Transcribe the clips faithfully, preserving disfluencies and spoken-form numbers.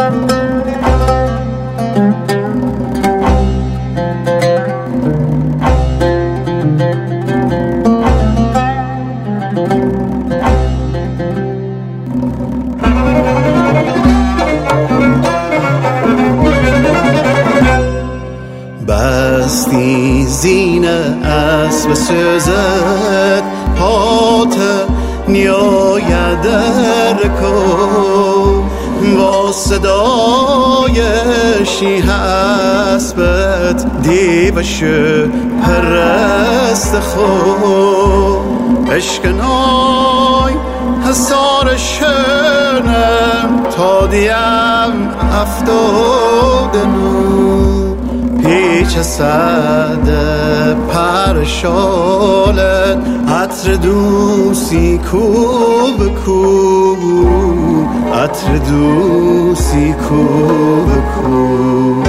بستی زین اسب سوزد پات نیاید رکو با صدای شیه اسبت دیوش پرست خو اشکنای حسار شنم تا دیم افتادنو هیچ صد پرشالت عطر دوسی کو بکو عطر دوسی کو بکو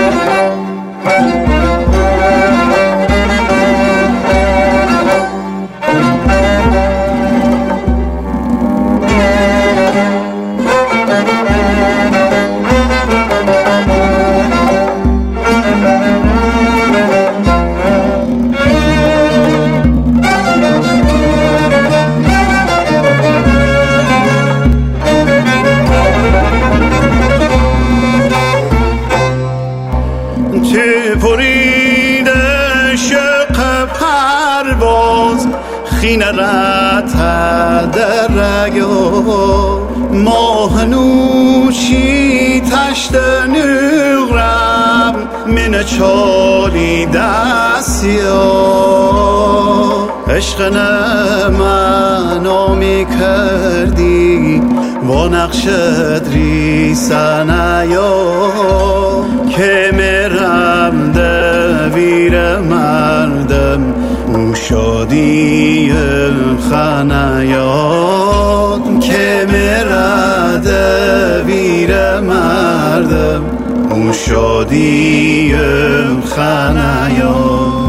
پریده شق پرواز خینه رت در رگو ماه نوشی تشت نغرم من چالی دستیا عشق منو می کردی با نقشت ریسنیا که مرم دویر مردم او شادی خنیاد که مرم دویر مردم او شادی خنیاد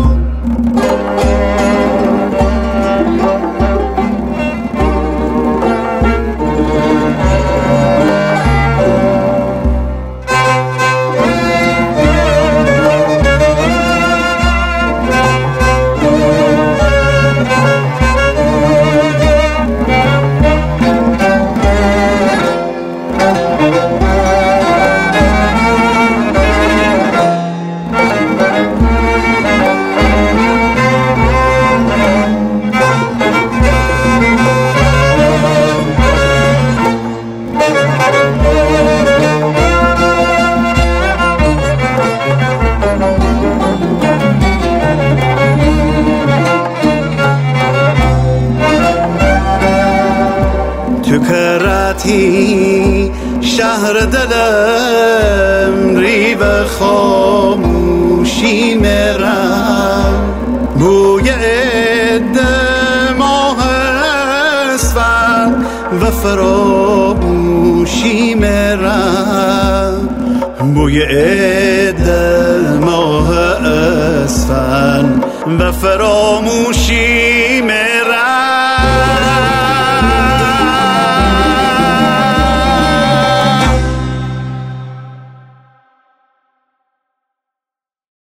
تو کرتی شهر دلم ریو خاموشی مرم بوی عده ماه اسفند و فراموشی مرم بوی عده ماه اسفند و فراموشی مرم